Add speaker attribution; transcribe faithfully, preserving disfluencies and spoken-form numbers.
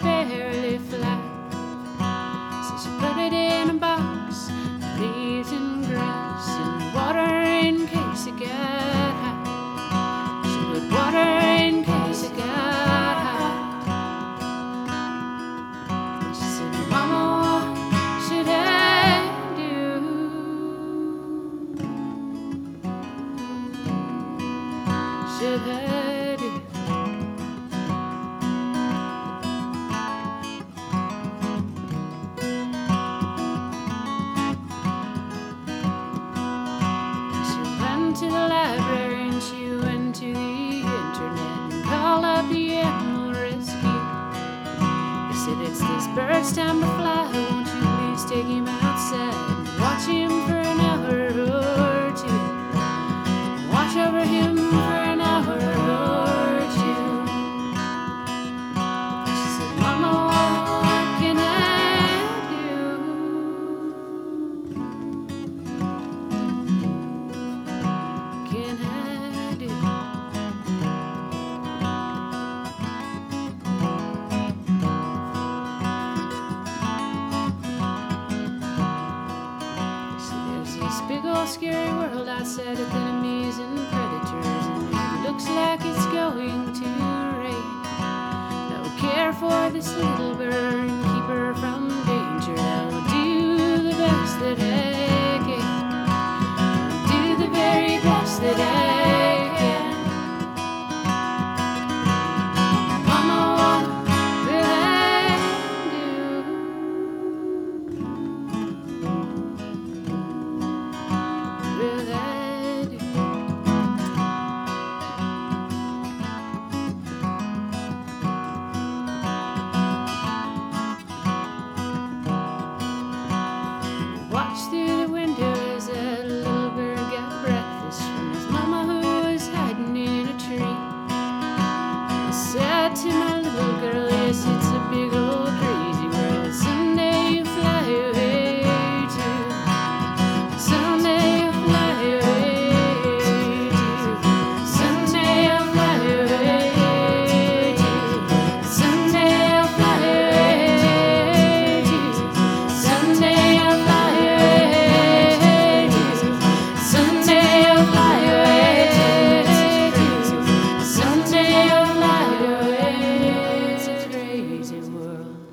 Speaker 1: fairly flat. So she put it in a box, leaves and grass and water in case it got hot. She put water in case it got hot. And she said, Mama, what should I do? Should I do? To the library and she went to the internet and called up the animal rescue. They said, it's this bird's time to fly, won't you please take him outside and watch him for an hour or two. Watch over him for an hour or two. She said, Mama, what can I do? Can I do? See, there's this big old scary world outside with enemies and predators, and it looks like it's going to rain. I'll care for this little bird and keep her from danger. I'll do the best that I can. Do the very best that I can. Mama, what will I do? Will I do? Watch through the window as that little bird got breakfast from his mama who was hiding in a tree. I said to my little girl, yes, it's a big old crazy world. Someday you fly away too. Someday you fly away too. Someday I'll fly away too. Someday I'll fly away too. Someday I'll fly away too. Someday I'll fly away too. Someday I'll fly away. It's a crazy world.